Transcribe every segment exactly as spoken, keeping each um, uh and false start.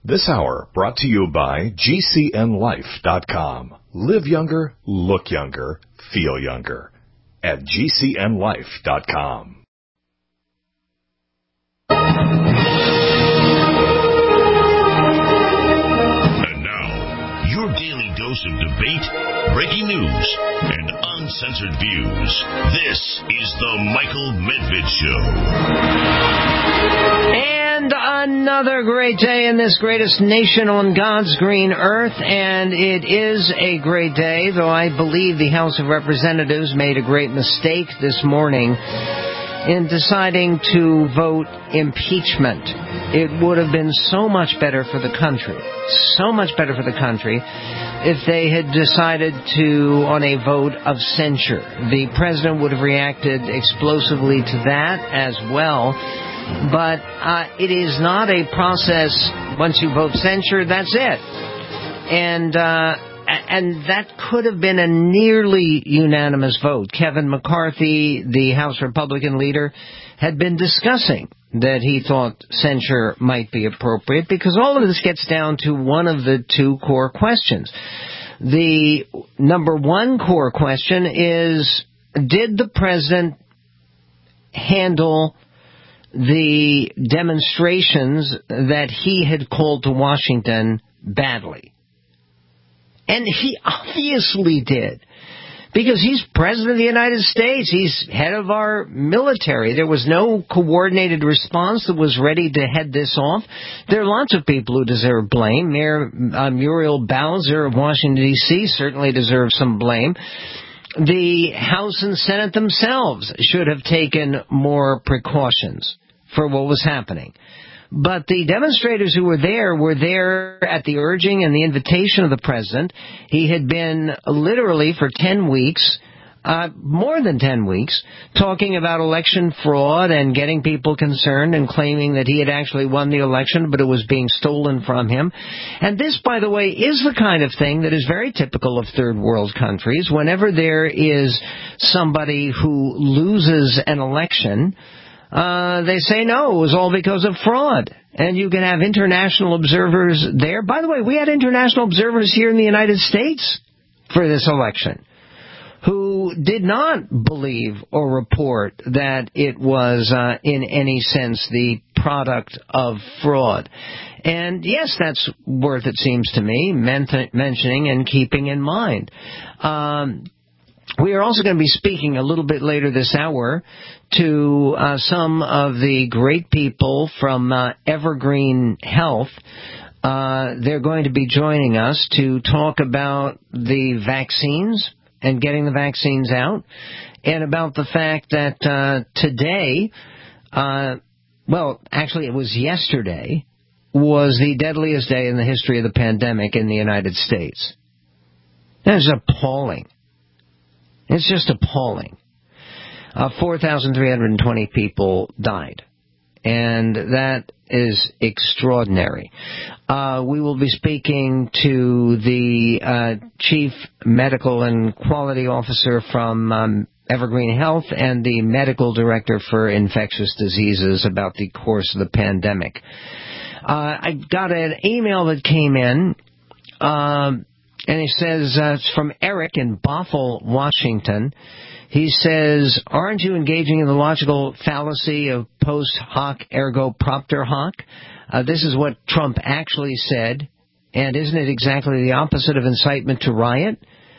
This hour brought to you by G C N life dot com. Live younger, look younger, feel younger at G C N life dot com. And now, your daily dose of debate, breaking news, and uncensored views. This is the Michael Medved Show. And another great day in this greatest nation on God's green earth, and it is a great day, though I believe the House of Representatives made a great mistake this morning in deciding to vote impeachment. It would have been so much better for the country, so much better for the country, if they had decided to, on a vote of censure. The president would have reacted explosively to that as well. But uh, it is not a process, once you vote censure, that's it. And uh, and that could have been a nearly unanimous vote. Kevin McCarthy, the House Republican leader, had been discussing that he thought censure might be appropriate, because all of this gets down to one of the two core questions. The number one core question is, did the president handle the demonstrations that he had called to Washington badly? And he obviously did, because he's president of the United States. He's head of our military. There was no coordinated response that was ready to head this off. There are lots of people who deserve blame. Mayor uh, Muriel Bowser of Washington, D C certainly deserves some blame. The House and Senate themselves should have taken more precautions for what was happening. But the demonstrators who were there were there at the urging and the invitation of the president. He had been literally for ten weeks, uh, more than ten weeks, talking about election fraud and getting people concerned and claiming that he had actually won the election, but it was being stolen from him. And this, by the way, is the kind of thing that is very typical of third world countries. Whenever there is somebody who loses an election, Uh, they say, no, it was all because of fraud. And you can have international observers there. By the way, we had international observers here in the United States for this election who did not believe or report that it was, uh, in any sense, the product of fraud. And yes, that's worth, it seems to me, mentioning and keeping in mind. Um, We are also going to be speaking a little bit later this hour to uh, some of the great people from uh, Evergreen Health. Uh, they're going to be joining us to talk about the vaccines and getting the vaccines out, and about the fact that uh, today, uh, well, actually it was yesterday, was the deadliest day in the history of the pandemic in the United States. That is appalling. It's just appalling. Uh, four thousand three hundred twenty people died, and that is extraordinary. Uh, we will be speaking to the uh, Chief Medical and Quality Officer from um, Evergreen Health and the Medical Director for Infectious Diseases about the course of the pandemic. Uh, I got an email that came in. Um, And he says, uh, it's from Eric in Bothell, Washington. He says, aren't you engaging in the logical fallacy of post hoc ergo propter hoc? Uh, this is what Trump actually said. And isn't it exactly the opposite of incitement to riot?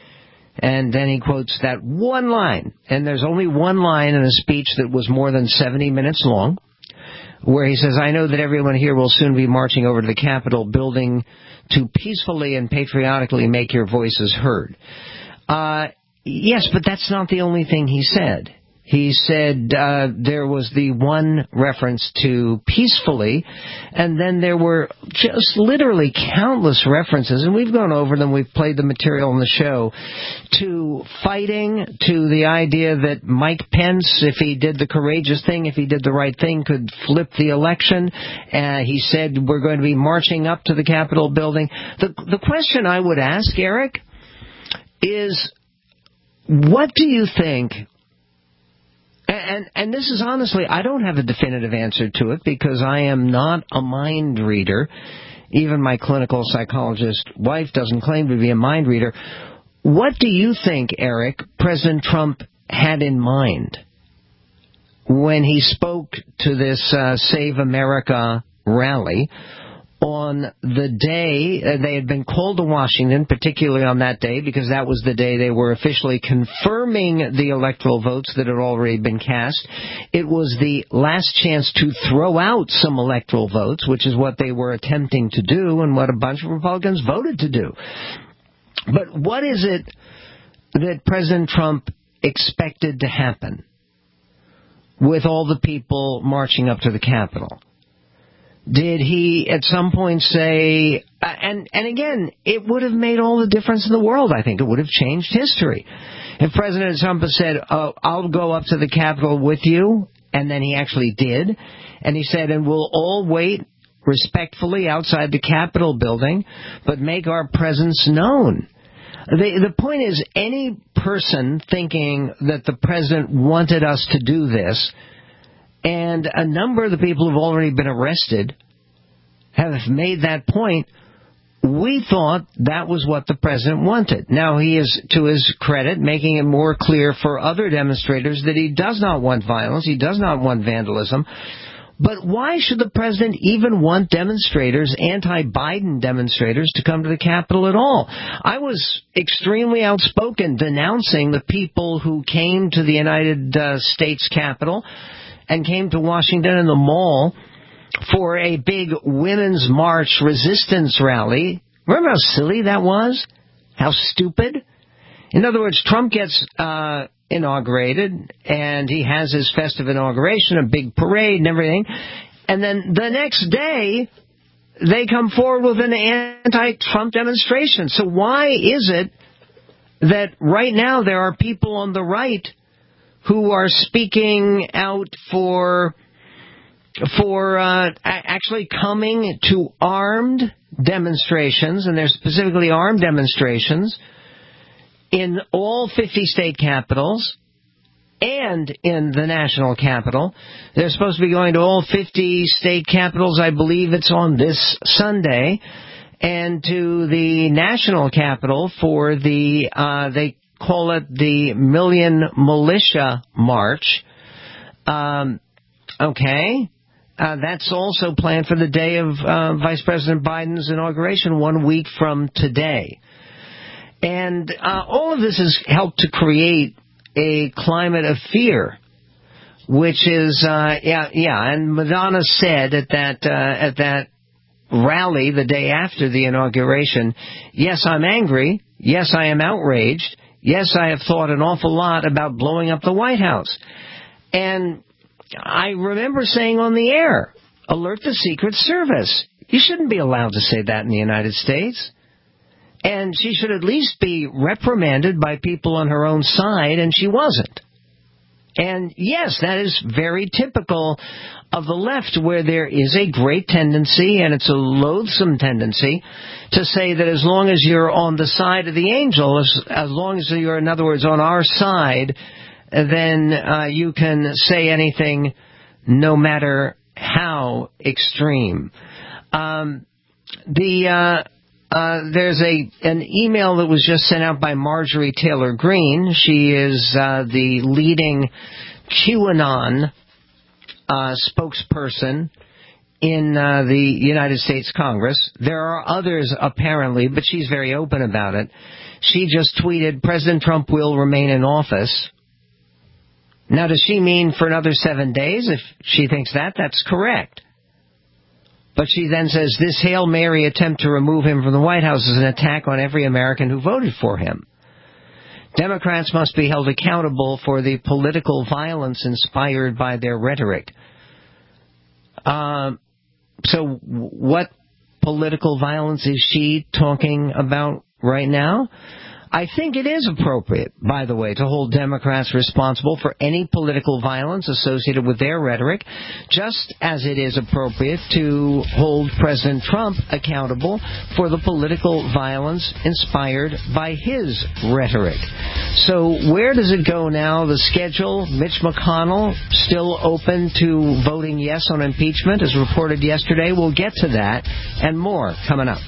And then he quotes that one line. And there's only one line in a speech that was more than seventy minutes long, where he says, I know that everyone here will soon be marching over to the Capitol building to peacefully and patriotically make your voices heard. Uh, yes, but that's not the only thing he said. He said uh, there was the one reference to peacefully, and then there were just literally countless references, and we've gone over them, we've played the material on the show, to fighting, to the idea that Mike Pence, if he did the courageous thing, if he did the right thing, could flip the election. Uh, he said we're going to be marching up to the Capitol building. The, the question I would ask, Eric, is what do you think... And, and this is honestly, I don't have a definitive answer to it because I am not a mind reader Even my clinical psychologist wife doesn't claim to be a mind reader. What do you think, Eric, President Trump had in mind when he spoke to this uh, Save America rally on the day uh, they had been called to Washington, particularly on that day, because that was the day they were officially confirming the electoral votes that had already been cast. It was the last chance to throw out some electoral votes, which is what they were attempting to do and what a bunch of Republicans voted to do. But what is it that President Trump expected to happen with all the people marching up to the Capitol? Did he at some point say, and, and again, it would have made all the difference in the world, I think. It would have changed history. If President Trump had said, oh, I'll go up to the Capitol with you, and then he actually did, and he said, and we'll all wait respectfully outside the Capitol building, but make our presence known. The, the point is, any person thinking that the president wanted us to do this, and a number of the people who've already been arrested have made that point, we thought that was what the president wanted. Now, he is, to his credit, making it more clear for other demonstrators that he does not want violence, he does not want vandalism. But why should the president even want demonstrators, anti-Biden demonstrators, to come to the Capitol at all? I was extremely outspoken denouncing the people who came to the United uh, States Capitol and came to Washington and the Mall for a big women's march resistance rally. Remember how silly that was? How stupid? In other words, Trump gets uh, inaugurated, and he has his festive inauguration, a big parade and everything, and then the next day, they come forward with an anti-Trump demonstration. So why is it that right now there are people on the right who are speaking out for for uh, actually coming to armed demonstrations, and they're specifically armed demonstrations, in all fifty state capitals and in the national capital? They're supposed to be going to all fifty state capitals, I believe it's on this Sunday, and to the national capital for the, uh, they call it the Million Militia March. Um, okay. Uh, that's also planned for the day of uh, Vice President Biden's inauguration, one week from today. And uh, all of this has helped to create a climate of fear, which is, uh, yeah, yeah. And Madonna said at that uh, at that rally the day after the inauguration, yes, I'm angry. Yes, I am outraged. Yes, I have thought an awful lot about blowing up the White House. And I remember saying on the air, alert the Secret Service. You shouldn't be allowed to say that in the United States. And she should at least be reprimanded by people on her own side, and she wasn't. And yes, that is very typical of the left, where there is a great tendency, and it's a loathsome tendency, to say that as long as you're on the side of the angel, as, as long as you're, in other words, on our side, then uh, you can say anything, no matter how extreme. Um, the uh, uh, there's a an email that was just sent out by Marjorie Taylor Greene. She is uh, the leading QAnon uh, spokesperson in uh, the United States Congress. There are others, apparently, but she's very open about it. She just tweeted, President Trump will remain in office. Now, does she mean for another seven days? If she thinks that, that's correct. But she then says, this Hail Mary attempt to remove him from the White House is an attack on every American who voted for him. Democrats must be held accountable for the political violence inspired by their rhetoric. Uh, so what political violence is she talking about right now? I think it is appropriate, by the way, to hold Democrats responsible for any political violence associated with their rhetoric, just as it is appropriate to hold President Trump accountable for the political violence inspired by his rhetoric. So where does it go now? The schedule, Mitch McConnell still open to voting yes on impeachment, as reported yesterday. We'll get to that and more coming up.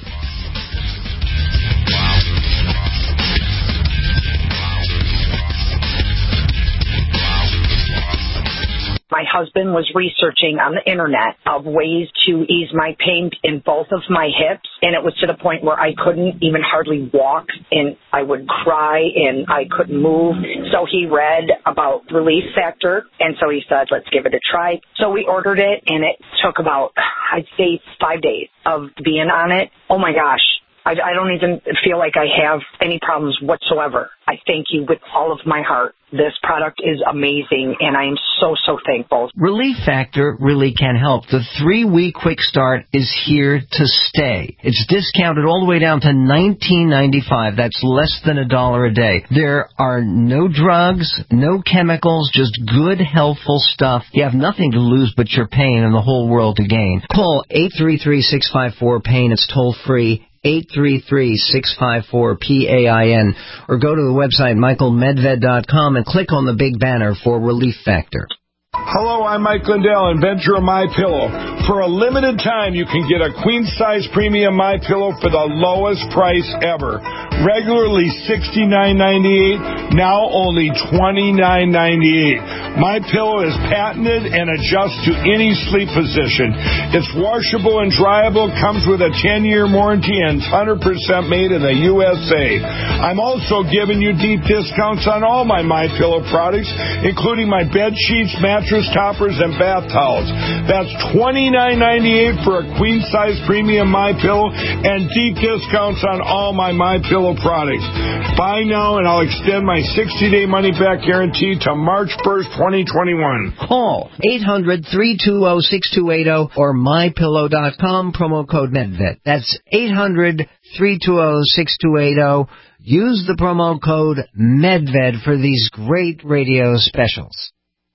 My husband was researching on the internet of ways to ease my pain in both of my hips, and it was to the point where I couldn't even hardly walk, and I would cry, and I couldn't move. So he read about Relief Factor, and so he said, let's give it a try. So we ordered it, and it took about, I'd say, five days of being on it. Oh, my gosh. I, I don't even feel like I have any problems whatsoever. I thank you with all of my heart. This product is amazing, and I am so, so thankful. Relief Factor really can help. The three-week quick start is here to stay. It's discounted all the way down to nineteen ninety-five. That's less than a dollar a day. There are no drugs, no chemicals, just good, helpful stuff. You have nothing to lose but your pain and the whole world to gain. Call eight three three, six five four, PAIN. It's toll-free. eight three three, six five four, P A I N, or go to the website michael medved dot com and click on the big banner for Relief Factor. Hello, I'm Mike Lindell, inventor of MyPillow. For a limited time, you can get a queen-size premium MyPillow for the lowest price ever. Regularly sixty-nine ninety-eight, now only twenty-nine ninety-eight. MyPillow is patented and adjusts to any sleep position. It's washable and dryable, comes with a ten-year warranty, and one hundred percent made in the U S A. I'm also giving you deep discounts on all my MyPillow products, including my bed sheets, mattress toppers, and bath towels. That's twenty-nine ninety-eight for a queen-size premium MyPillow, and deep discounts on all my MyPillow products. Buy now, and I'll extend my sixty-day money-back guarantee to March first, twenty twenty-one. Call eight hundred, three two zero, six two eight zero or my pillow dot com, promo code MedVet. That's eight hundred, three two zero, six two eight zero. Use the promo code MedVed for these great radio specials.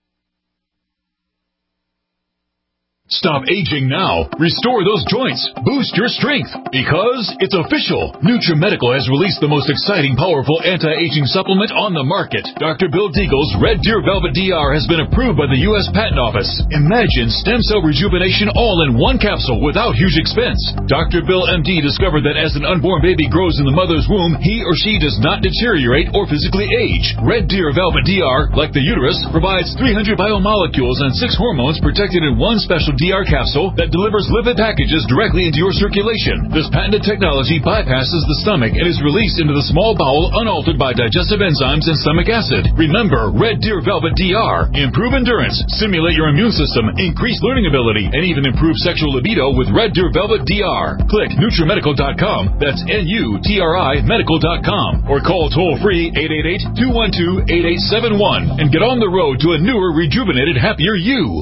Stop aging now. Restore those joints. Boost your strength. Because it's official. NutriMedical has released the most exciting, powerful anti-aging supplement on the market. Doctor Bill Deagle's Red Deer Velvet D R has been approved by the U S Patent Office. Imagine stem cell rejuvenation all in one capsule without huge expense. Doctor Bill M D discovered that as an unborn baby grows in the mother's womb, he or she does not deteriorate or physically age. Red Deer Velvet D R, like the uterus, provides three hundred biomolecules and six hormones protected in one special D R capsule that delivers lipid packages directly into your circulation. This patented technology bypasses the stomach and is released into the small bowel unaltered by digestive enzymes and stomach acid. Remember, Red Deer Velvet D R. Improve endurance, stimulate your immune system, increase learning ability, and even improve sexual libido with Red Deer Velvet D R. Click NutriMedical dot com. That's N U T R I medical dot com. Or call toll-free eight eight eight, two one two, eight eight seven one and get on the road to a newer, rejuvenated, happier you.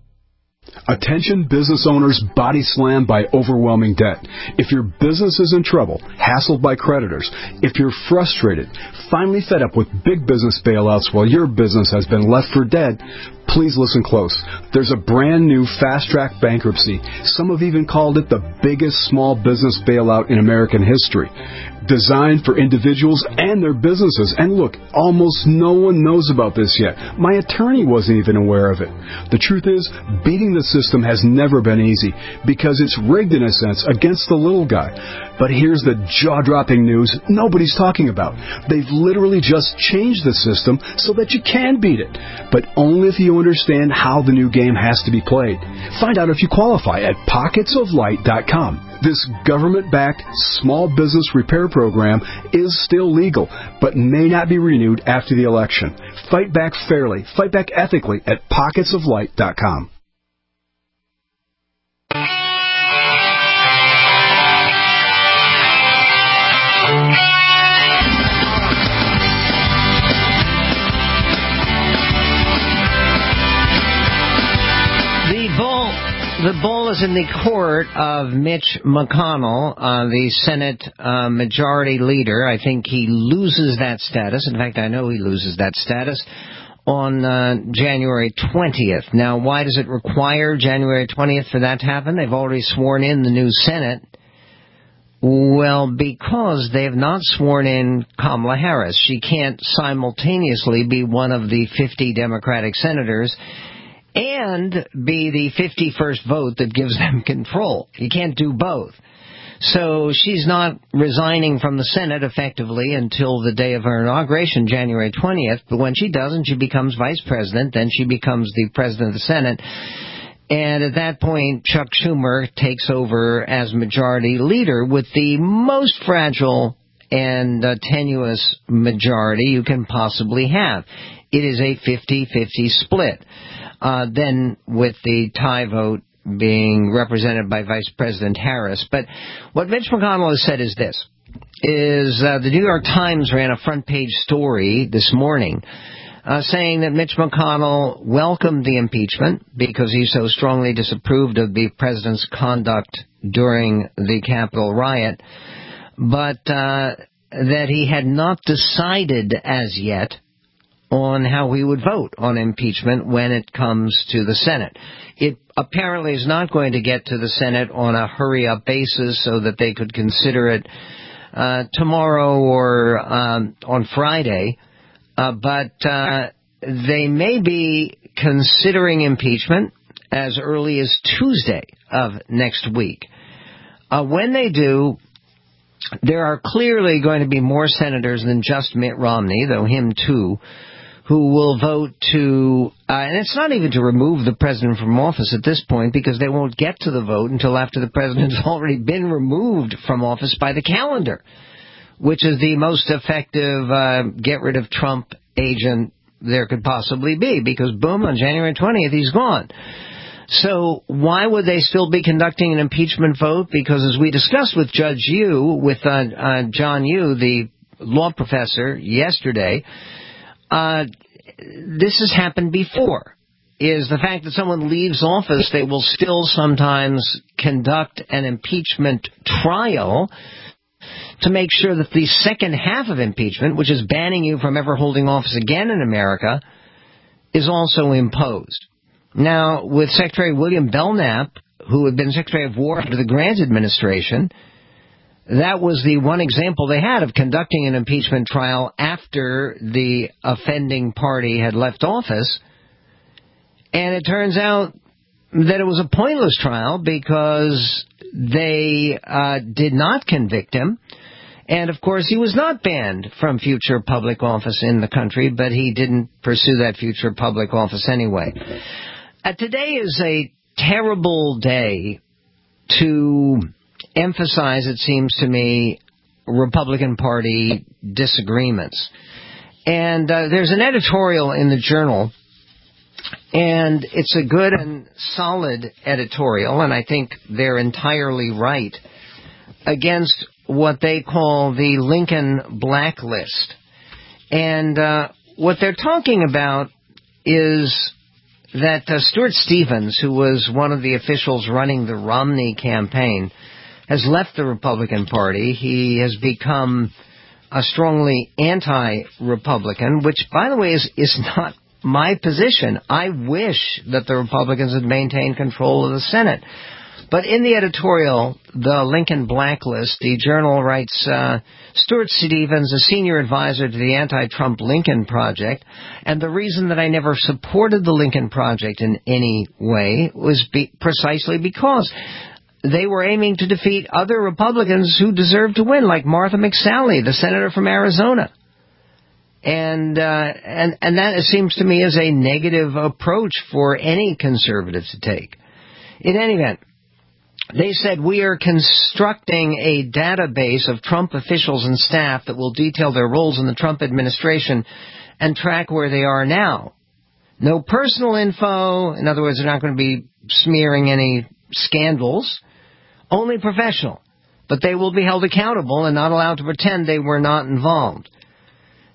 Attention business owners body slammed by overwhelming debt. If your business is in trouble, hassled by creditors, if you're frustrated, finally fed up with big business bailouts while your business has been left for dead, please listen close. There's a brand new fast-track bankruptcy. Some have even called it the biggest small business bailout in American history. Designed for individuals and their businesses. And look, almost no one knows about this yet. My attorney wasn't even aware of it. The truth is, beating the system has never been easy because it's rigged in a sense against the little guy. But here's the jaw-dropping news nobody's talking about. They've literally just changed the system so that you can beat it, but only if you understand how the new game has to be played. Find out if you qualify at pockets of light dot com. This government-backed small business repair program is still legal, but may not be renewed after the election. Fight back fairly, fight back ethically at pockets of light dot com. The bull was in the court of Mitch McConnell, uh, the Senate uh, Majority Leader. I think he loses that status. In fact, I know he loses that status on uh, January twentieth. Now, why does it require January twentieth for that to happen? They've already sworn in the new Senate. Well, because they have not sworn in Kamala Harris. She can't simultaneously be one of the fifty Democratic senators and be the fifty-first vote that gives them control. You can't do both. So she's not resigning from the Senate effectively until the day of her inauguration, January twentieth. But when she doesn't, she becomes vice president. Then she becomes the president of the Senate. And at that point, Chuck Schumer takes over as majority leader with the most fragile and uh, tenuous majority you can possibly have. It is a fifty-fifty split. Uh, then with the tie vote being represented by Vice President Harris. But what Mitch McConnell has said is this, is uh, the New York Times ran a front-page story this morning uh, saying that Mitch McConnell welcomed the impeachment because he so strongly disapproved of the president's conduct during the Capitol riot, but uh, that he had not decided as yet on how we would vote on impeachment when it comes to the Senate. It apparently is not going to get to the Senate on a hurry-up basis so that they could consider it uh, tomorrow or um, on Friday, uh, but uh, they may be considering impeachment as early as Tuesday of next week. Uh, when they do, there are clearly going to be more senators than just Mitt Romney, though him too, who will vote to, uh, and it's not even to remove the president from office at this point because they won't get to the vote until after the president has already been removed from office by the calendar, which is the most effective uh, get-rid-of-Trump agent there could possibly be because, boom, on January twentieth, he's gone. So why would they still be conducting an impeachment vote? Because as we discussed with Judge Yu, with uh, uh, John Yu, the law professor, yesterday, Uh, this has happened before, is the fact that someone leaves office, they will still sometimes conduct an impeachment trial to make sure that the second half of impeachment, which is banning you from ever holding office again in America, is also imposed. Now, with Secretary William Belknap, who had been Secretary of War under the Grant administration, that was the one example they had of conducting an impeachment trial after the offending party had left office. And it turns out that it was a pointless trial because they uh, did not convict him. And, of course, he was not banned from future public office in the country, but he didn't pursue that future public office anyway. Uh, today is a terrible day to emphasize, it seems to me, Republican Party disagreements. And uh, there's an editorial in the Journal, and it's a good and solid editorial, and I think they're entirely right, against what they call the Lincoln blacklist. And uh, what they're talking about is that uh, Stuart Stevens, who was one of the officials running the Romney campaign, has left the Republican Party. He has become a strongly anti-Republican, which, by the way, is, is not my position. I wish that the Republicans had maintained control of the Senate. But in the editorial, the Lincoln blacklist, the Journal writes, uh, Stuart Stevens, a senior advisor to the anti-Trump Lincoln Project, and the reason that I never supported the Lincoln Project in any way was be- precisely because they were aiming to defeat other Republicans who deserved to win, like Martha McSally, the senator from Arizona. And, uh, and, and that, it seems to me, is a negative approach for any conservative to take. In any event, they said, we are constructing a database of Trump officials and staff that will detail their roles in the Trump administration and track where they are now. No personal info. In other words, they're not going to be smearing any scandals. Only professional. But they will be held accountable and not allowed to pretend they were not involved.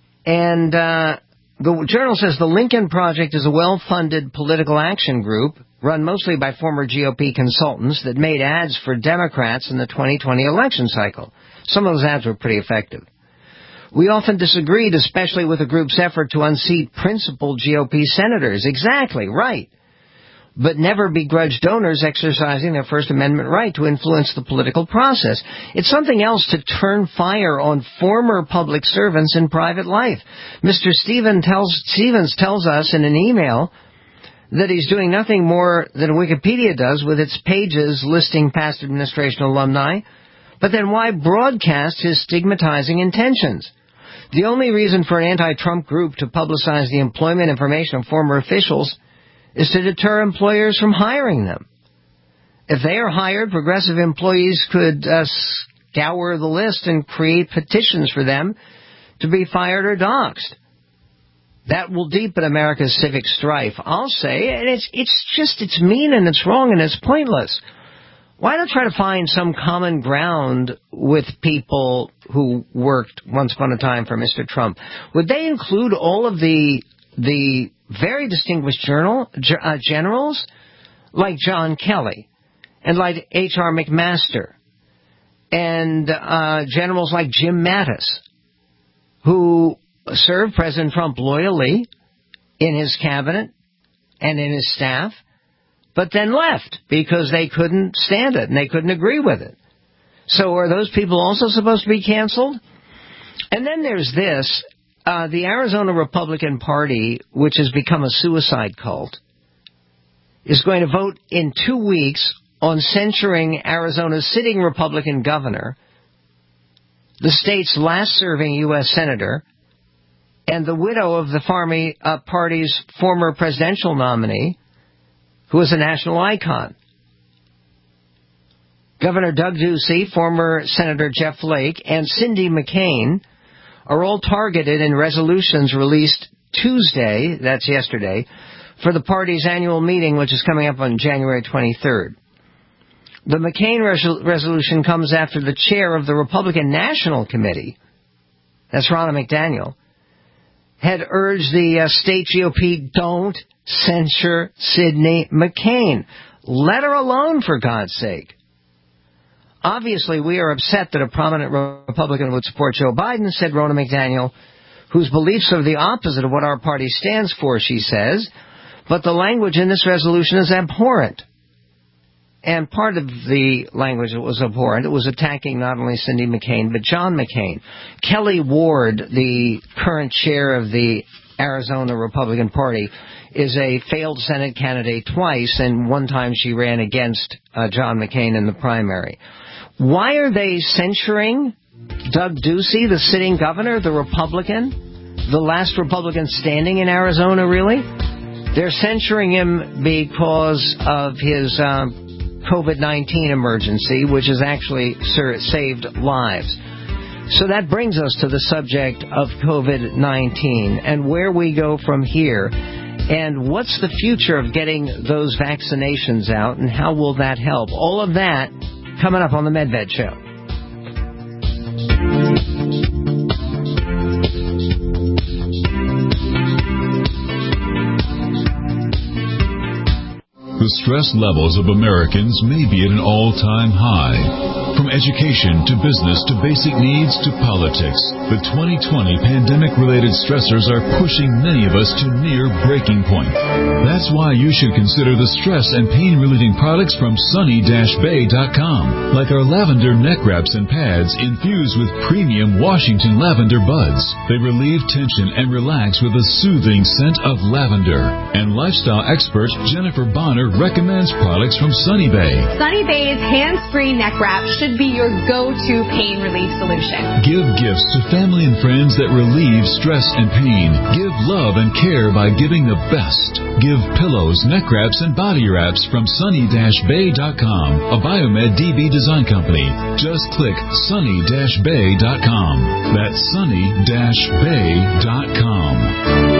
And uh, the Journal says the Lincoln Project is a well-funded political action group run mostly by former G O P consultants that made ads for Democrats in the twenty twenty election cycle. Some of those ads were pretty effective. We often disagreed, especially with the group's effort to unseat principal G O P senators. Exactly, right. But never begrudge donors exercising their First Amendment right to influence the political process. It's something else to turn fire on former public servants in private life. Mister Stephen tells, Stevens tells us in an email that he's doing nothing more than Wikipedia does with its pages listing past administration alumni, but then why broadcast his stigmatizing intentions? The only reason for an anti-Trump group to publicize the employment information of former officials is to deter employers from hiring them. If they are hired, progressive employees could uh, scour the list and create petitions for them to be fired or doxxed. That will deepen America's civic strife, I'll say, and it's it's just, it's mean and it's wrong and it's pointless. Why not try to find some common ground with people who worked once upon a time for Mister Trump? Would they include all of the the very distinguished journal, uh, generals like John Kelly and like H R McMaster and uh, generals like Jim Mattis, who served President Trump loyally in his cabinet and in his staff, but then left because they couldn't stand it and they couldn't agree with it. So are those people also supposed to be canceled? And then there's this. Uh, the Arizona Republican Party, which has become a suicide cult, is going to vote in two weeks on censuring Arizona's sitting Republican governor, the state's last-serving U S senator, and the widow of the Farmy, uh, party's former presidential nominee, who was a national icon. Governor Doug Ducey, former Senator Jeff Flake, and Cindy McCain are all targeted in resolutions released Tuesday, that's yesterday, for the party's annual meeting, which is coming up on January twenty-third. The McCain res- resolution comes after the chair of the Republican National Committee, that's Ronna McDaniel, had urged the uh, state G O P, don't censure Sidney McCain. Let her alone, for God's sake. Obviously, we are upset that a prominent Republican would support Joe Biden, said Ronna McDaniel, whose beliefs are the opposite of what our party stands for, she says. But the language in this resolution is abhorrent. And part of the language that was abhorrent, it was attacking not only Cindy McCain, but John McCain. Kelly Ward, the current chair of the Arizona Republican Party, is a failed Senate candidate twice, and one time she ran against uh, John McCain in the primary. Why are they censuring Doug Ducey, the sitting governor, the Republican, the last Republican standing in Arizona, really? They're censuring him because of his um, COVID nineteen emergency, which has actually saved lives. So that brings us to the subject of COVID nineteen and where we go from here. And what's the future of getting those vaccinations out, and how will that help? All of that coming up on the MedVed Show. The stress levels of Americans may be at an all-time high. From education to business to basic needs to politics, the twenty twenty pandemic-related stressors are pushing many of us to near breaking point. That's why you should consider the stress and pain-relieving products from sunny dash bay dot com, like our lavender neck wraps and pads infused with premium Washington lavender buds. They relieve tension and relax with a soothing scent of lavender. And lifestyle expert Jennifer Bonner recommends products from Sunny Bay. Sunny Bay's hands-free neck wrap should be your go-to pain relief solution. Give gifts to family and friends that relieve stress and pain. Give love and care by giving the best. Give pillows, neck wraps, and body wraps from sunny dash bay dot com, a Biomed D B design company. Just click sunny dash bay dot com. That's sunny dash bay dot com.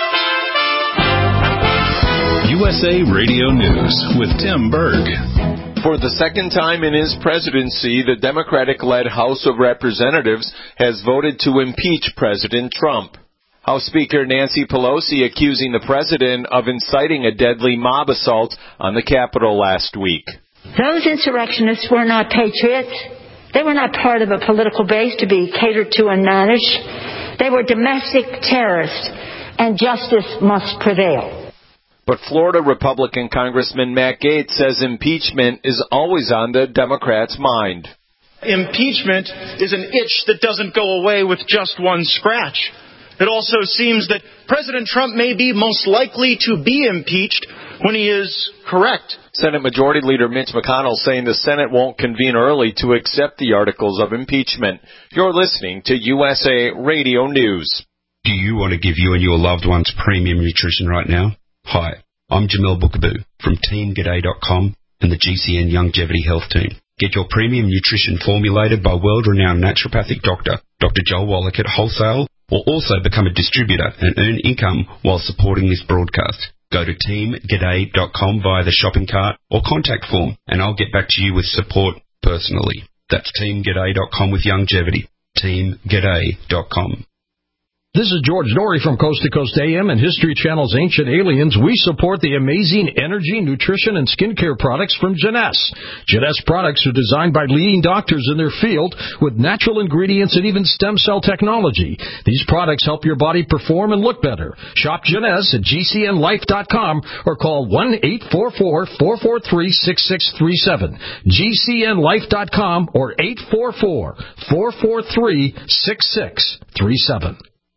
U S A Radio News with Tim Berg. For the second time in his presidency, the Democratic-led House of Representatives has voted to impeach President Trump. House Speaker Nancy Pelosi accusing the president of inciting a deadly mob assault on the Capitol last week. Those insurrectionists were not patriots. They were not part of a political base to be catered to and managed. They were domestic terrorists, and justice must prevail. But Florida Republican Congressman Matt Gaetz says impeachment is always on the Democrats' mind. Impeachment is an itch that doesn't go away with just one scratch. It also seems that President Trump may be most likely to be impeached when he is correct. Senate Majority Leader Mitch McConnell saying the Senate won't convene early to accept the articles of impeachment. You're listening to U S A Radio News. Do you want to give you and your loved ones premium nutrition right now? Hi, I'm Jamel Bookaboo from Team G'day dot com and the G C N Longevity Health Team. Get your premium nutrition formulated by world-renowned naturopathic doctor, Doctor Joel Wallach at Wholesale, or also become a distributor and earn income while supporting this broadcast. Go to Team G'day dot com via the shopping cart or contact form, and I'll get back to you with support personally. That's Team G'day dot com with Longevity. Team G'day dot com. This is George Norrie from Coast to Coast A M and History Channel's Ancient Aliens. We support the amazing energy, nutrition, and skincare products from Jeunesse. Jeunesse products are designed by leading doctors in their field with natural ingredients and even stem cell technology. These products help your body perform and look better. Shop Jeunesse at G C N life dot com or call one eight four four, four four three, six six three seven. G C N life dot com or eight four four, four four three, six six three seven.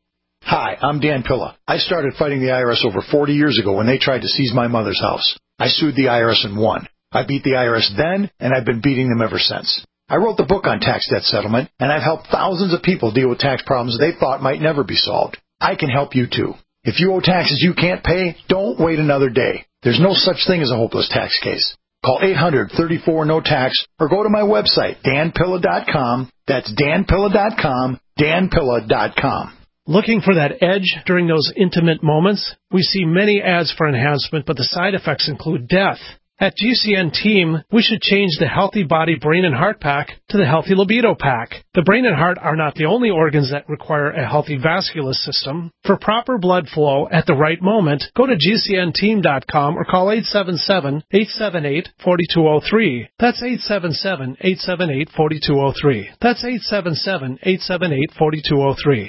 Hi, I'm Dan Pilla. I started fighting the I R S over forty years ago when they tried to seize my mother's house. I sued the I R S and won. I beat the I R S then, and I've been beating them ever since. I wrote the book on tax debt settlement, and I've helped thousands of people deal with tax problems they thought might never be solved. I can help you too. If you owe taxes you can't pay, don't wait another day. There's no such thing as a hopeless tax case. Call eight hundred, thirty-four, no tax or go to my website, dan pilla dot com. That's dan pilla dot com, dan pilla dot com. Looking for that edge during those intimate moments? We see many ads for enhancement, but the side effects include death. At G C N Team, we should change the Healthy Body, Brain, and Heart Pack to the Healthy Libido Pack. The brain and heart are not the only organs that require a healthy vascular system. For proper blood flow at the right moment, go to G C N team dot com or call eight seven seven, eight seven eight, four two zero three. That's eight seven seven, eight seven eight, four two zero three. That's eight seven seven, eight seven eight, four two zero three.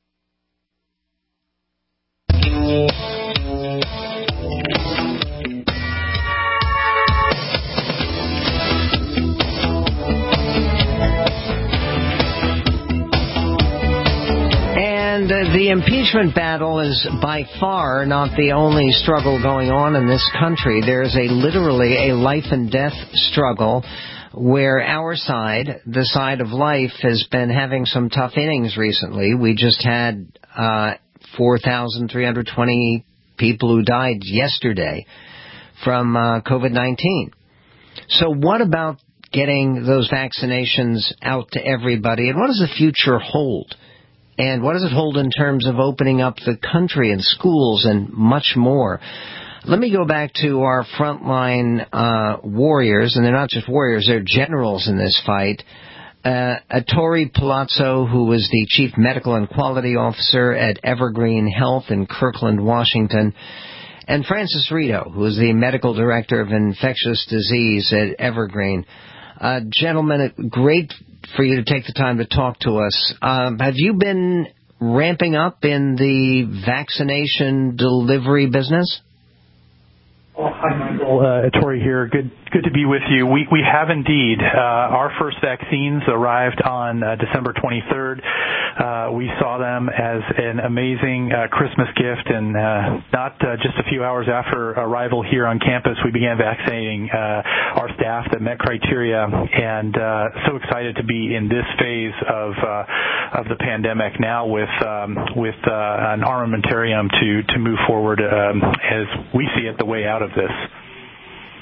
And uh, the impeachment battle is by far not the only struggle going on in this country. There is a literally a life and death struggle where our side, the side of life, has been having some tough innings recently. We just had uh, four thousand three hundred twenty people who died yesterday from uh, COVID nineteen. So what about getting those vaccinations out to everybody, and what does the future hold? And what does it hold in terms of opening up the country and schools and much more? Let me go back to our frontline uh, warriors, and they're not just warriors, they're generals in this fight. Uh, Ettore Palazzo, who is the Chief Medical and Quality Officer at Evergreen Health in Kirkland, Washington, and Francis Rito, who is the Medical Director of Infectious Disease at Evergreen. Uh, gentlemen, great for you to take the time to talk to us. Um, have you been ramping up in the vaccination delivery business? Well, hi, Michael. Uh, Ettore here. Good, good to be with you. We we have indeed. Uh, our first vaccines arrived on uh, December twenty-third. Uh, we saw them as an amazing uh, Christmas gift, and uh, not uh, just a few hours after arrival here on campus, we began vaccinating uh, our staff that met criteria, and uh, so excited to be in this phase of uh, of the pandemic now with um, with uh, an armamentarium to to move forward um, as we see it the way out of this.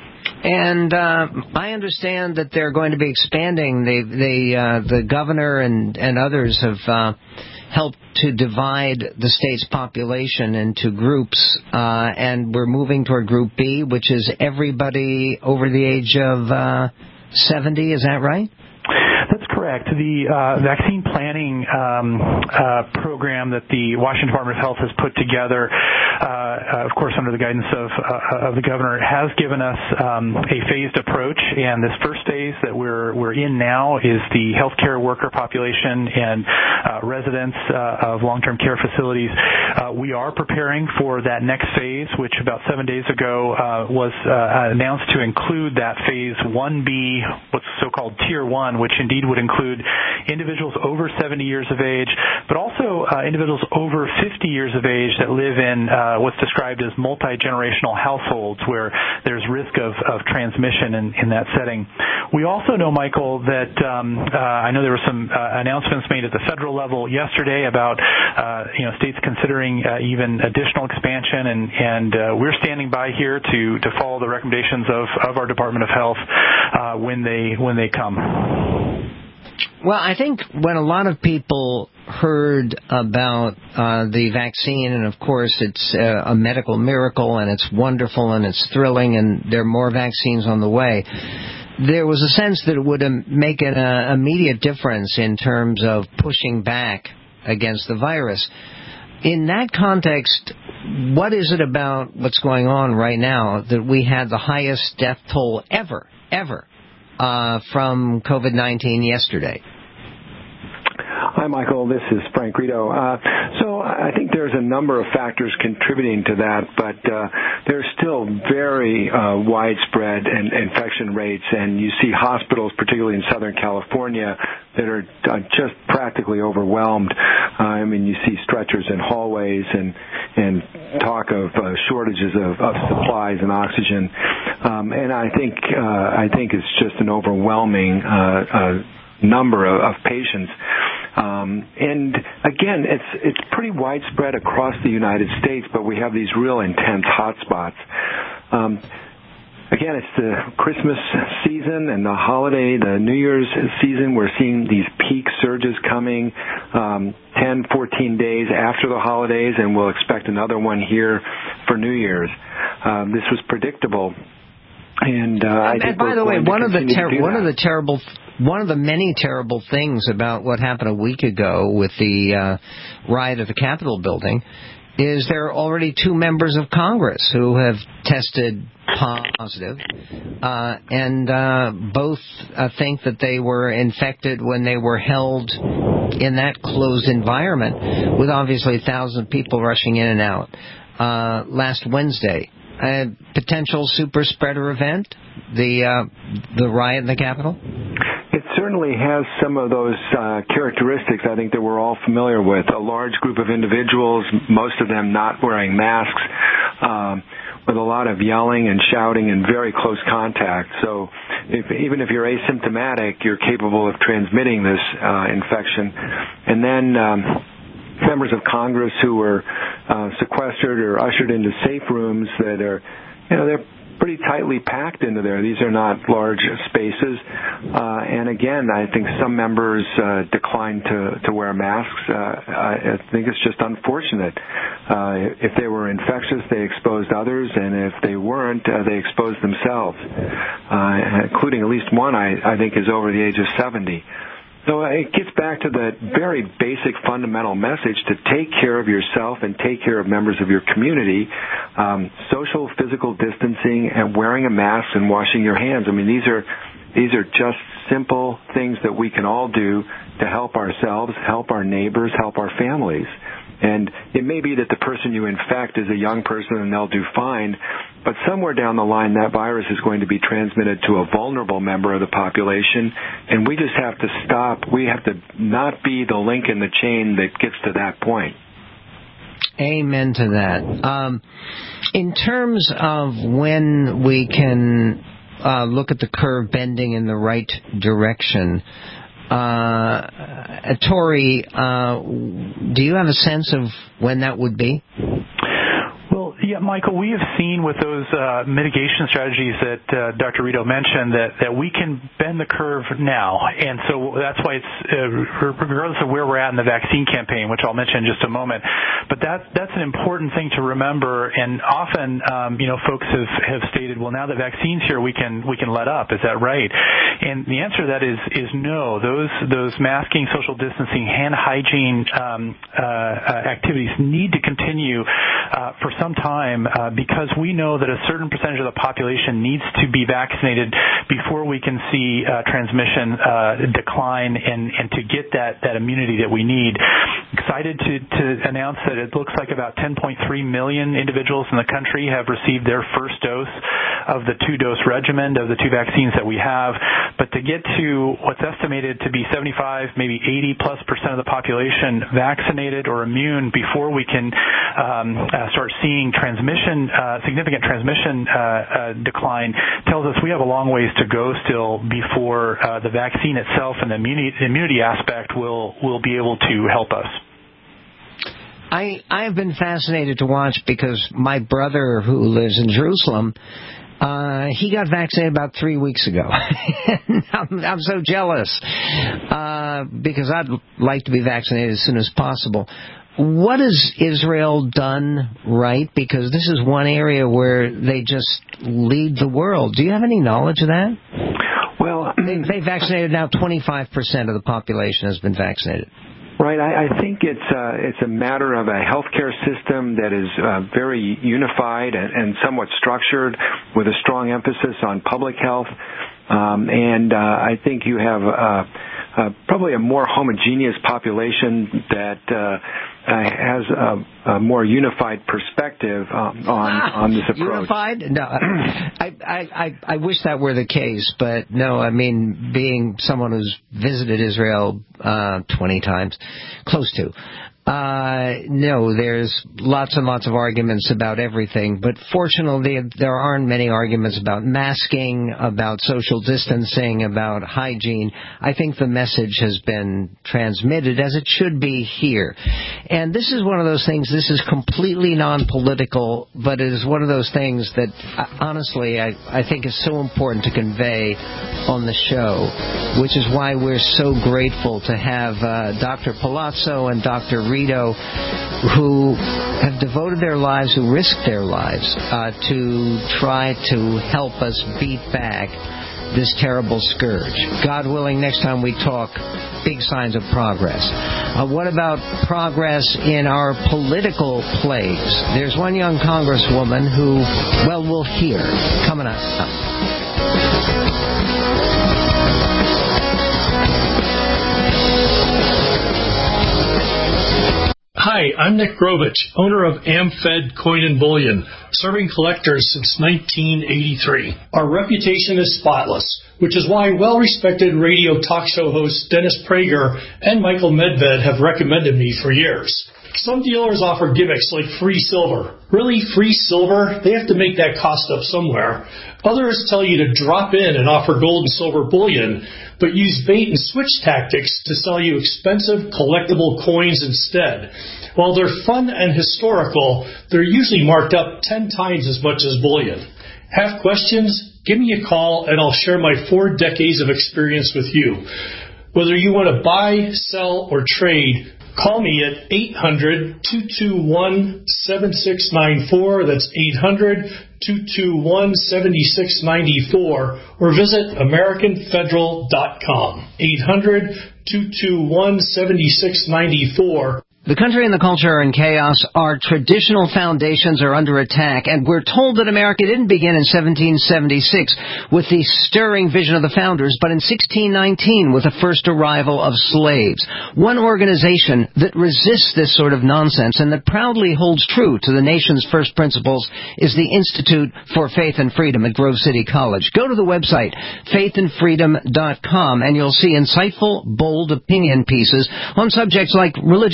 And uh, I understand that they're going to be expanding. They, they, uh, the governor and, and others have uh, helped to divide the state's population into groups, uh, and we're moving toward Group B, which is everybody over the age of uh, seventy. Is that right? That's correct. The uh, vaccine planning um, uh, program that the Washington Department of Health has put together, uh, of course under the guidance of, uh, of the governor, has given us um, a phased approach. And this first phase that we're we're in now is the healthcare worker population and uh, residents uh, of long-term care facilities. Uh, we are preparing for that next phase, which about seven days ago uh, was uh, announced to include that phase one B, what's so-called Tier one, which indeed would include individuals over seventy years of age, but also uh, individuals over fifty years of age that live in uh, what's described as multi-generational households where there's risk of, of transmission in, in that setting. We also know, Michael, that um, uh, I know there were some uh, announcements made at the federal level yesterday about uh, you know states considering uh, even additional expansion, and, and uh, we're standing by here to, to follow the recommendations of, of our Department of Health uh, when they when they come. Well, I think when a lot of people heard about uh, the vaccine, and of course it's uh, a medical miracle and it's wonderful and it's thrilling and there are more vaccines on the way, there was a sense that it would make an uh, immediate difference in terms of pushing back against the virus. In that context, what is it about what's going on right now that we had the highest death toll ever, ever, uh, from COVID nineteen yesterday? Hi, Michael. This is Frank Rito. Uh, so I think there's a number of factors contributing to that, but uh, there's still very uh, widespread in, infection rates, and you see hospitals, particularly in Southern California, that are uh, just practically overwhelmed. Uh, I mean, you see stretchers in hallways and and talk of uh, shortages of, of supplies and oxygen, um, and I think uh, I think it's just an overwhelming uh, uh, number of, of patients. Um, and again, it's it's pretty widespread across the United States, but we have these real intense hotspots. Um, again, it's the Christmas season and the holiday, the New Year's season. We're seeing these peak surges coming um, ten, fourteen days after the holidays, and we'll expect another one here for New Year's. Um, this was predictable. And, uh, I and, think and by the way, one of the ter- one that. of the terrible, one of the many terrible things about what happened a week ago with the uh, riot at the Capitol building is there are already two members of Congress who have tested positive, uh, and uh, both uh, think that they were infected when they were held in that closed environment with obviously thousands of people rushing in and out uh, last Wednesday. A potential super spreader event, the uh, the riot in the Capitol? It certainly has some of those uh, characteristics, I think, that we're all familiar with. A large group of individuals, most of them not wearing masks, um, with a lot of yelling and shouting and very close contact. So if, even if you're asymptomatic, you're capable of transmitting this uh, infection. And then Um, members of Congress who were uh, sequestered or ushered into safe rooms that are, you know, they're pretty tightly packed into there. These are not large spaces. Uh, and again, I think some members uh, declined to, to wear masks. Uh, I think it's just unfortunate. Uh, if they were infectious, they exposed others, and if they weren't, uh, they exposed themselves, uh, including at least one I, I think is over the age of seventy. So it gets back to the very basic fundamental message to take care of yourself and take care of members of your community. Um, social, physical distancing, and wearing a mask and washing your hands. I mean, these are these are just simple things that we can all do to help ourselves, help our neighbors, help our families. And it may be that the person you infect is a young person and they'll do fine, but somewhere down the line that virus is going to be transmitted to a vulnerable member of the population, and we just have to stop. We have to not be the link in the chain that gets to that point. Amen to that. Um, in terms of when we can uh, look at the curve bending in the right direction, Uh, Tori, uh, do you have a sense of when that would be? Well, yeah, Yeah, Michael, we have seen with those uh, mitigation strategies that uh, Doctor Rito mentioned that, that we can bend the curve now. And so that's why it's, uh, regardless of where we're at in the vaccine campaign, which I'll mention in just a moment, but that, that's an important thing to remember. And often, um, you know, folks have, have stated, well, now that vaccine's here, we can, we can let up. Is that right? And the answer to that is, is no. Those, those masking, social distancing, hand hygiene um, uh, activities need to continue uh, for some time. Time, uh, because we know that a certain percentage of the population needs to be vaccinated before we can see uh, transmission uh, decline and, and to get that, that immunity that we need. Excited to, to announce that it looks like about ten point three million individuals in the country have received their first dose of the two-dose regimen of the two vaccines that we have. But to get to what's estimated to be seventy-five, maybe eighty plus percent of the population vaccinated or immune before we can um, uh, start seeing transmission, uh, significant transmission uh, uh, decline, tells us we have a long ways to go still before uh, the vaccine itself and the immunity, immunity aspect will will be able to help us. I I have been fascinated to watch because my brother, who lives in Jerusalem, Uh, he got vaccinated about three weeks ago. I'm, I'm so jealous uh, because I'd like to be vaccinated as soon as possible. What has Israel done right? Because this is one area where they just lead the world. Do you have any knowledge of that? Well, they, they vaccinated now twenty-five percent of the population has been vaccinated. Right. I, I think it's uh, it's a matter of a healthcare system that is uh, very unified and, and somewhat structured with a strong emphasis on public health. Um, and uh, I think you have uh, uh, probably a more homogeneous population that uh, uh, has a, a more unified perspective um, on on this approach. Unified? No, I, I I I wish that were the case, but no. I mean, being someone who's visited Israel uh, twenty times, close to. Uh, no, there's lots and lots of arguments about everything, but fortunately there aren't many arguments about masking, about social distancing, about hygiene. I think the message has been transmitted as it should be here. And this is one of those things, this is completely non-political, but it is one of those things that, honestly, I, I think is so important to convey on the show, which is why we're so grateful to have uh, Doctor Palazzo and Doctor Rito, who have devoted their lives, who risked their lives uh, to try to help us beat back this terrible scourge. God willing, next time we talk, big signs of progress. Uh, what about progress in our political plays? There's one young congresswoman who, well, we'll hear coming up. Hi, I'm Nick Grovich, owner of AmFed Coin and Bullion, serving collectors since nineteen eighty-three. Our reputation is spotless, which is why well-respected radio talk show hosts Dennis Prager and Michael Medved have recommended me for years. Some dealers offer gimmicks like free silver. Really, free silver? They have to make that cost up somewhere. Others tell you to drop in and offer gold and silver bullion, but use bait and switch tactics to sell you expensive collectible coins instead. While they're fun and historical, they're usually marked up ten times as much as bullion. Have questions? Give me a call and I'll share my four decades of experience with you. Whether you want to buy, sell, or trade, call me at eight hundred, two two one, seven six nine four. That's eight hundred, two two one, seven six nine four. Or visit American Federal dot com. eight hundred, two two one, seven six nine four. The country and the culture are in chaos. Our traditional foundations are under attack, and we're told that America didn't begin in seventeen seventy-six with the stirring vision of the founders, but in sixteen nineteen with the first arrival of slaves. One organization that resists this sort of nonsense and that proudly holds true to the nation's first principles is the Institute for Faith and Freedom at Grove City College. Go to the website, faith and freedom dot com, and you'll see insightful, bold opinion pieces on subjects like religious freedom,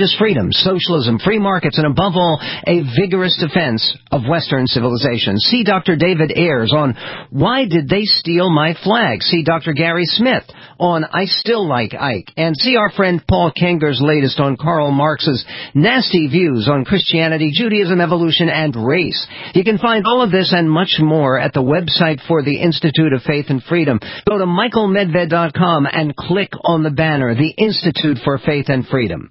freedom, socialism, free markets, and above all, a vigorous defense of Western civilization. See Doctor David Ayers on Why Did They Steal My Flag? See Doctor Gary Smith on I Still Like Ike. And see our friend Paul Kenger's latest on Karl Marx's nasty views on Christianity, Judaism, evolution, and race. You can find all of this and much more at the website for the Institute of Faith and Freedom. Go to michael medved dot com and click on the banner, the Institute for Faith and Freedom.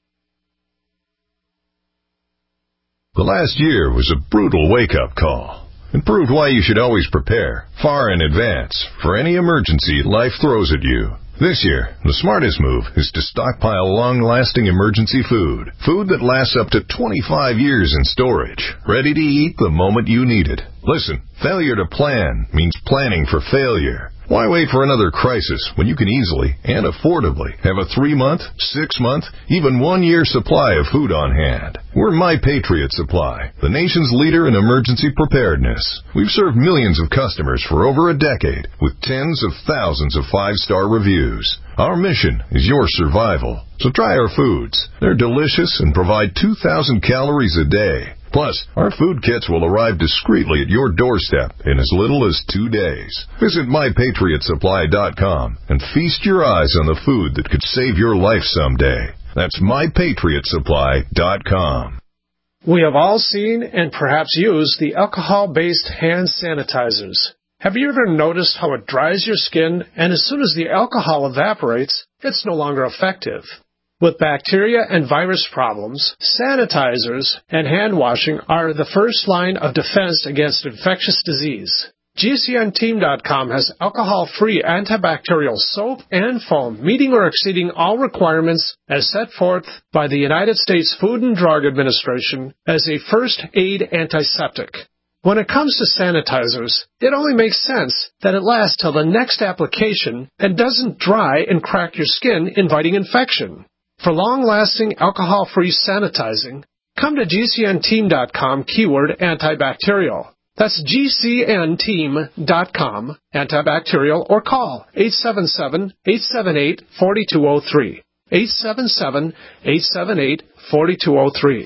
The last year was a brutal wake-up call. It proved why you should always prepare, far in advance, for any emergency life throws at you. This year, the smartest move is to stockpile long-lasting emergency food. Food that lasts up to twenty-five years in storage, ready to eat the moment you need it. Listen, failure to plan means planning for failure. Why wait for another crisis when you can easily and affordably have a three-month, six-month, even one-year supply of food on hand? We're My Patriot Supply, the nation's leader in emergency preparedness. We've served millions of customers for over a decade with tens of thousands of five-star reviews. Our mission is your survival. So try our foods. They're delicious and provide two thousand calories a day. Plus, our food kits will arrive discreetly at your doorstep in as little as two days. Visit my patriot supply dot com and feast your eyes on the food that could save your life someday. That's my patriot supply dot com. We have all seen and perhaps used the alcohol-based hand sanitizers. Have you ever noticed how it dries your skin, and as soon as the alcohol evaporates, it's no longer effective? With bacteria and virus problems, sanitizers and hand washing are the first line of defense against infectious disease. G C N team dot com has alcohol-free antibacterial soap and foam, meeting or exceeding all requirements as set forth by the United States Food and Drug Administration as a first aid antiseptic. When it comes to sanitizers, it only makes sense that it lasts till the next application and doesn't dry and crack your skin, inviting infection. For long-lasting alcohol-free sanitizing, come to G C N team dot com keyword antibacterial. That's G C N team dot com antibacterial, or call eight seven seven, eight seven eight, four two zero three. eight seven seven, eight seven eight, four two zero three.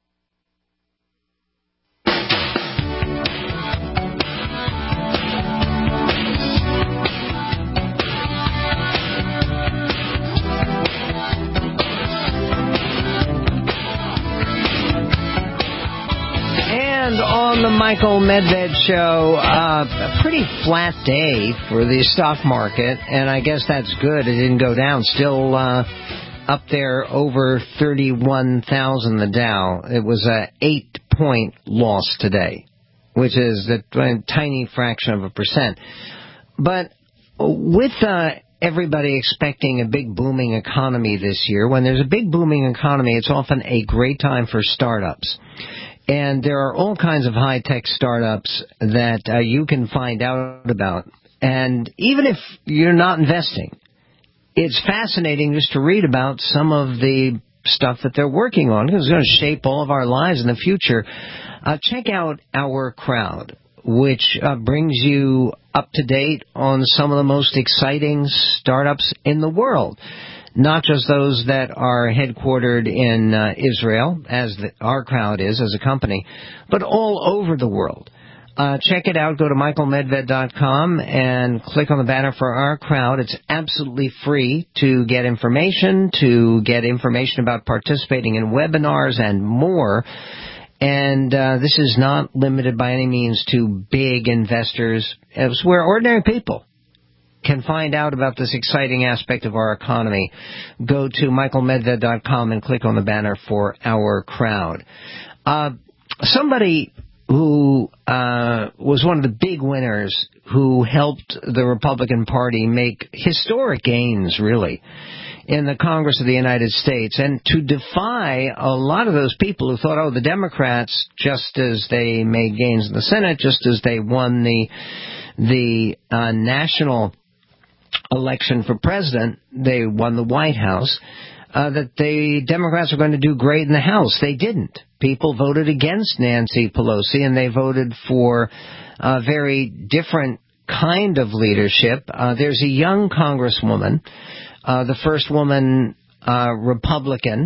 And on the Michael Medved Show, uh, a pretty flat day for the stock market, and I guess that's good. It didn't go down. Still uh, up there over thirty-one thousand, the Dow. It was a eight-point loss today, which is a, a tiny fraction of a percent. But with uh, everybody expecting a big booming economy this year, when there's a big booming economy, it's often a great time for startups. And there are all kinds of high-tech startups that uh, you can find out about. And even if you're not investing, it's fascinating just to read about some of the stuff that they're working on, because it's going to shape all of our lives in the future. Uh, check out Our Crowd, which uh, brings you up to date on some of the most exciting startups in the world. Not just those that are headquartered in uh, Israel, as the, Our Crowd is as a company, but all over the world. Uh, check it out. Go to michael medved dot com and click on the banner for Our Crowd. It's absolutely free to get information, to get information about participating in webinars and more. And uh, this is not limited by any means to big investors. It's where ordinary people can find out about this exciting aspect of our economy. Go to michael medved dot com and click on the banner for Our Crowd. Uh, somebody who uh, was one of the big winners who helped the Republican Party make historic gains, really, in the Congress of the United States, and to defy a lot of those people who thought, oh, the Democrats, just as they made gains in the Senate, just as they won the the uh, national election for president, they won the White House, uh, that the Democrats are going to do great in the House. They didn't. People voted against Nancy Pelosi, and they voted for a very different kind of leadership. Uh, there's a young congresswoman, uh, the first woman uh, Republican,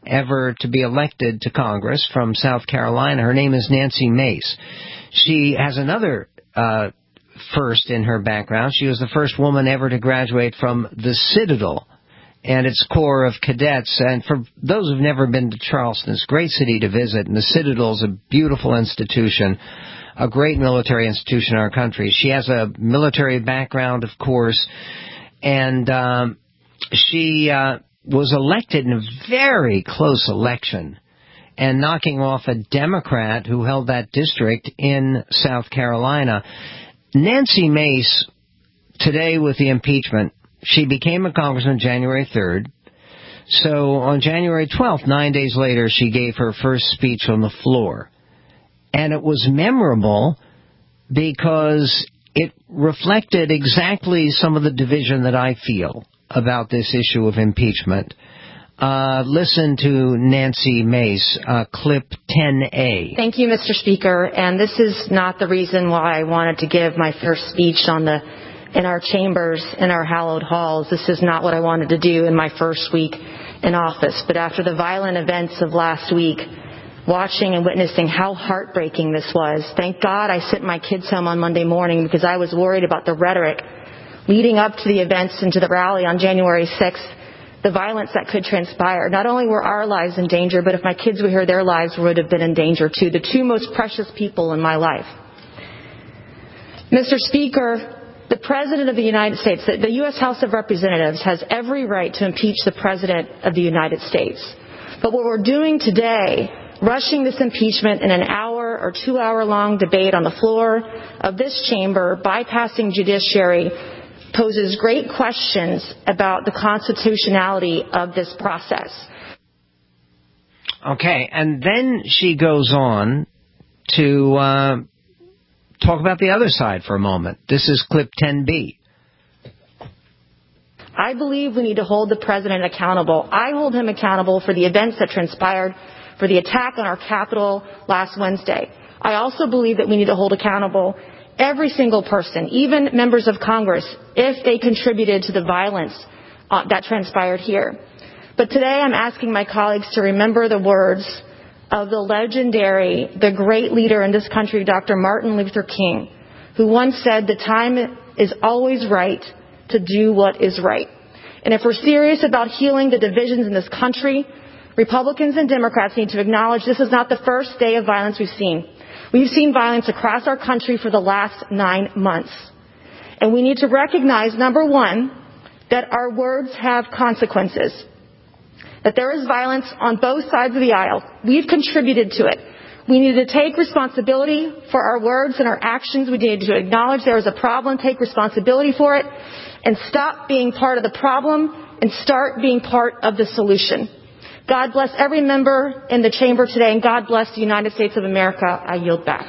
ever to be elected to Congress from South Carolina. Her name is Nancy Mace. She has another uh, first in her background. She was the first woman ever to graduate from the Citadel and its Corps of Cadets. And for those who've never been to Charleston, it's a great city to visit, and the Citadel is a beautiful institution, a great military institution in our country. She has a military background, of course, and um, she uh, was elected in a very close election and knocking off a Democrat who held that district in South Carolina. Nancy Mace, today with the impeachment, she became a congressman January third. So on January twelfth, nine days later, she gave her first speech on the floor. And it was memorable because it reflected exactly some of the division that I feel about this issue of impeachment. Uh, listen to Nancy Mace, uh, clip ten A. Thank you, Mister Speaker. And this is not the reason why I wanted to give my first speech on the in our chambers, in our hallowed halls. This is not what I wanted to do in my first week in office. But after the violent events of last week, watching and witnessing how heartbreaking this was, thank God I sent my kids home on Monday morning because I was worried about the rhetoric leading up to the events and to the rally on January sixth, the violence that could transpire. Not only were our lives in danger, but if my kids were here, their lives would have been in danger too, the two most precious people in my life. Mister Speaker, the President of the United States, the U S House of Representatives, has every right to impeach the President of the United States. But what we're doing today, rushing this impeachment in an hour or two-hour-long debate on the floor of this chamber, bypassing judiciary, poses great questions about the constitutionality of this process. Okay, and then she goes on to uh, talk about the other side for a moment. This is clip ten B. I believe we need to hold the President accountable. I hold him accountable for the events that transpired, for the attack on our Capitol last Wednesday. I also believe that we need to hold accountable every single person, even members of Congress, if they contributed to the violence uh, that transpired here. But today I'm asking my colleagues to remember the words of the legendary, the great leader in this country, Doctor Martin Luther King, who once said, "The time is always right to do what is right." And if we're serious about healing the divisions in this country, Republicans and Democrats need to acknowledge this is not the first day of violence we've seen. We've seen violence across our country for the last nine months. And we need to recognize, number one, that our words have consequences. That there is violence on both sides of the aisle. We've contributed to it. We need to take responsibility for our words and our actions. We need to acknowledge there is a problem, take responsibility for it, and stop being part of the problem and start being part of the solution. God bless every member in the chamber today, and God bless the United States of America. I yield back.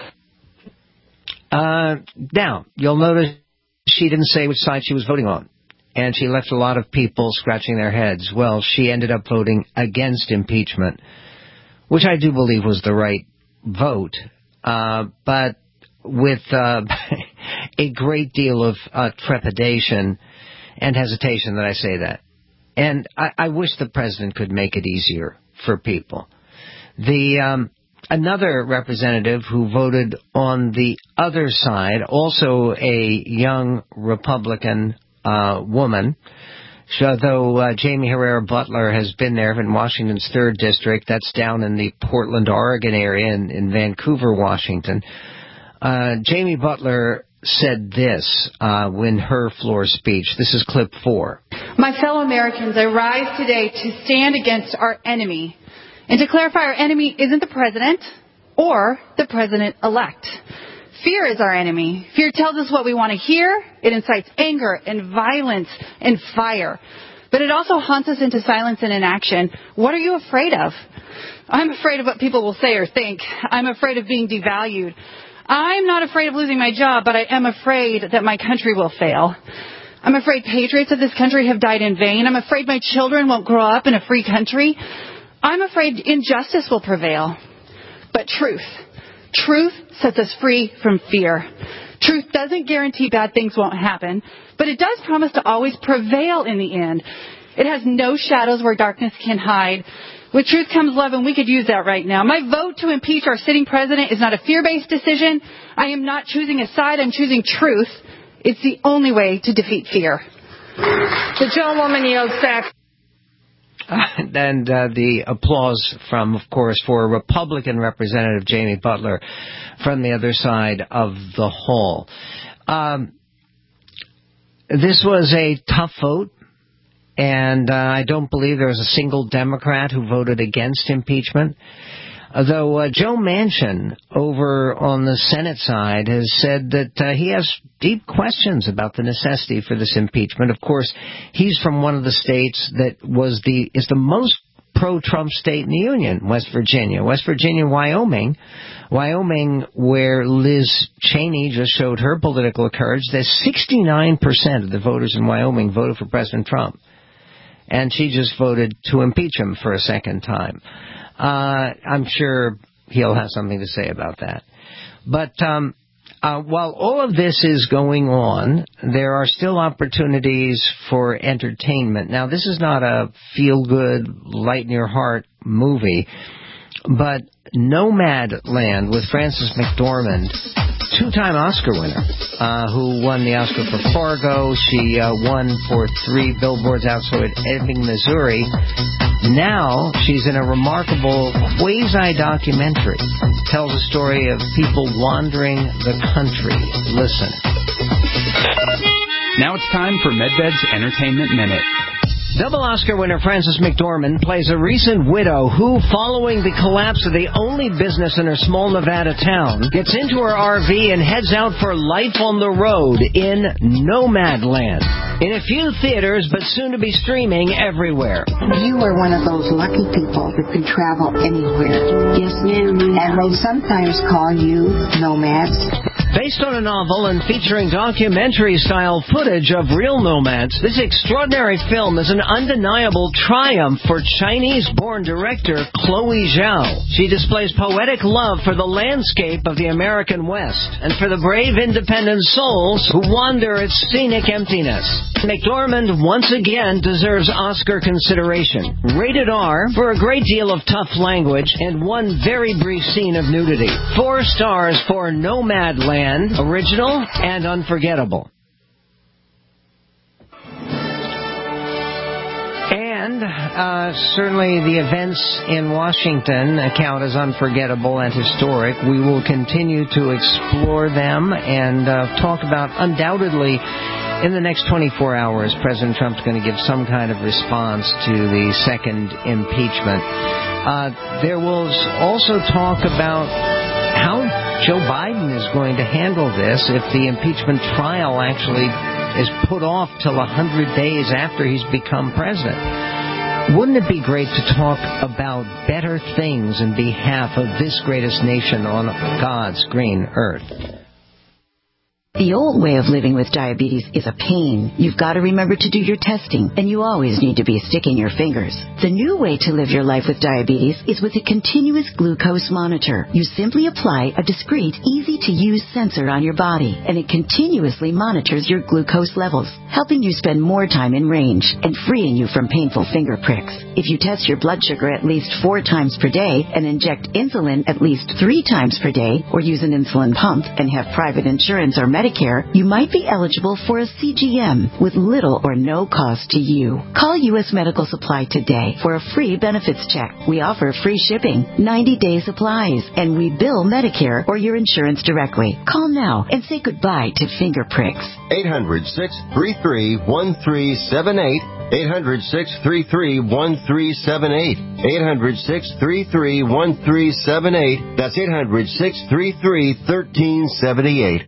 Uh, now, you'll notice she didn't say which side she was voting on, and she left a lot of people scratching their heads. Well, she ended up voting against impeachment, which I do believe was the right vote, uh, but with uh, a great deal of uh, trepidation and hesitation that I say that. And I, I wish the president could make it easier for people. The um, another representative who voted on the other side, also a young Republican uh, woman, so though uh, Jamie Herrera Butler has been there in Washington's third district, that's down in the Portland, Oregon area, in, in Vancouver, Washington. Uh, Jamie Butler said this uh, in her floor speech. This is clip four. My fellow Americans, I rise today to stand against our enemy. And to clarify, our enemy isn't the president or the president-elect. Fear is our enemy. Fear tells us what we want to hear. It incites anger and violence and fire. But it also haunts us into silence and inaction. What are you afraid of? I'm afraid of what people will say or think. I'm afraid of being devalued. I'm not afraid of losing my job, but I am afraid that my country will fail. I'm afraid patriots of this country have died in vain. I'm afraid my children won't grow up in a free country. I'm afraid injustice will prevail. But truth, truth sets us free from fear. Truth doesn't guarantee bad things won't happen, but it does promise to always prevail in the end. It has no shadows where darkness can hide. With truth comes love, and we could use that right now. My vote to impeach our sitting president is not a fear-based decision. I am not choosing a side. I'm choosing truth. It's the only way to defeat fear. The gentlewoman yields back. Uh, and uh, the applause from, of course, for Republican Representative Jamie Butler from the other side of the hall. Um, this was a tough vote. And uh, I don't believe there was a single Democrat who voted against impeachment. Although uh, Joe Manchin over on the Senate side has said that uh, he has deep questions about the necessity for this impeachment. Of course, he's from one of the states that was the is the most pro-Trump state in the Union, West Virginia. West Virginia, Wyoming. Wyoming, where Liz Cheney just showed her political courage, that sixty-nine percent of the voters in Wyoming voted for President Trump. And she just voted to impeach him for a second time. Uh, I'm sure he'll have something to say about that. But um, uh, while all of this is going on, there are still opportunities for entertainment. Now, this is not a feel-good, light-in-your-heart movie, but Nomadland with Frances McDormand, two-time Oscar winner, uh, who won the Oscar for Fargo. She uh, won for Three Billboards Outside Ebbing, Missouri. Now she's in a remarkable quasi-documentary. Tells a story of people wandering the country. Listen. Now it's time for MedBed's Entertainment Minute. Double Oscar winner Frances McDormand plays a recent widow who, following the collapse of the only business in her small Nevada town, gets into her R V and heads out for life on the road in Nomadland. In a few theaters, but soon to be streaming everywhere. You are one of those lucky people that can travel anywhere. Yes, ma'am. And they sometimes call you nomads. Based on a novel and featuring documentary-style footage of real nomads, this extraordinary film is an undeniable triumph for Chinese-born director Chloe Zhao. She displays poetic love for the landscape of the American West and for the brave independent souls who wander its scenic emptiness. McDormand once again deserves Oscar consideration. Rated R for a great deal of tough language and one very brief scene of nudity. Four stars for Nomadland. Original and unforgettable. And uh, certainly the events in Washington count as unforgettable and historic. We will continue to explore them and uh, talk about, undoubtedly, in the next twenty-four hours, President Trump's going to give some kind of response to the second impeachment. Uh, there will also talk about how Joe Biden is going to handle this if the impeachment trial actually is put off till one hundred days after he's become president. Wouldn't it be great to talk about better things in behalf of this greatest nation on God's green earth? The old way of living with diabetes is a pain. You've got to remember to do your testing, and you always need to be sticking your fingers. The new way to live your life with diabetes is with a continuous glucose monitor. You simply apply a discreet, easy-to-use sensor on your body, and it continuously monitors your glucose levels, helping you spend more time in range and freeing you from painful finger pricks. If you test your blood sugar at least four times per day and inject insulin at least three times per day, or use an insulin pump and have private insurance or Medicare, you might be eligible for a C G M with little or no cost to you. Call U S Medical Supply today for a free benefits check. We offer free shipping, ninety-day supplies, and we bill Medicare or your insurance directly. Call now and say goodbye to finger pricks. eight hundred, six three three, one three seven eight. eight hundred, six three three, one three seven eight. eight hundred, six three three, one three seven eight. That's eight hundred, six three three, one three seven eight.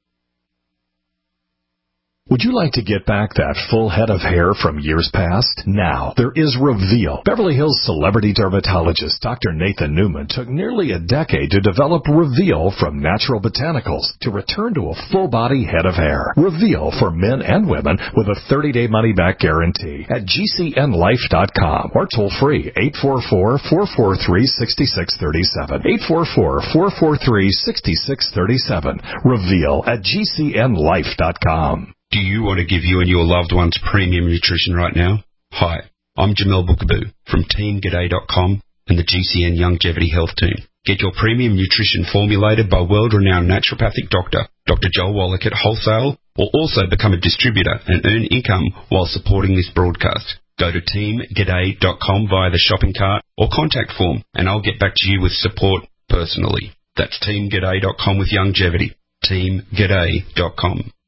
Would you like to get back that full head of hair from years past? Now, there is Reveal. Beverly Hills celebrity dermatologist Doctor Nathan Newman took nearly a decade to develop Reveal from natural botanicals to return to a full-body head of hair. Reveal for men and women with a thirty-day money-back guarantee at G C N life dot com or toll-free eight four four, four four three, six six three seven. eight four four, four four three, six six three seven. Reveal at G C N life dot com. Do you want to give you and your loved ones premium nutrition right now? Hi, I'm Jamel Bookaboo from team g'day dot com and the G C N Longevity Health Team. Get your premium nutrition formulated by world-renowned naturopathic doctor, Doctor Joel Wallach at wholesale, or also become a distributor and earn income while supporting this broadcast. Go to team g'day dot com via the shopping cart or contact form, and I'll get back to you with support personally. That's team g'day dot com with longevity. team g'day dot com.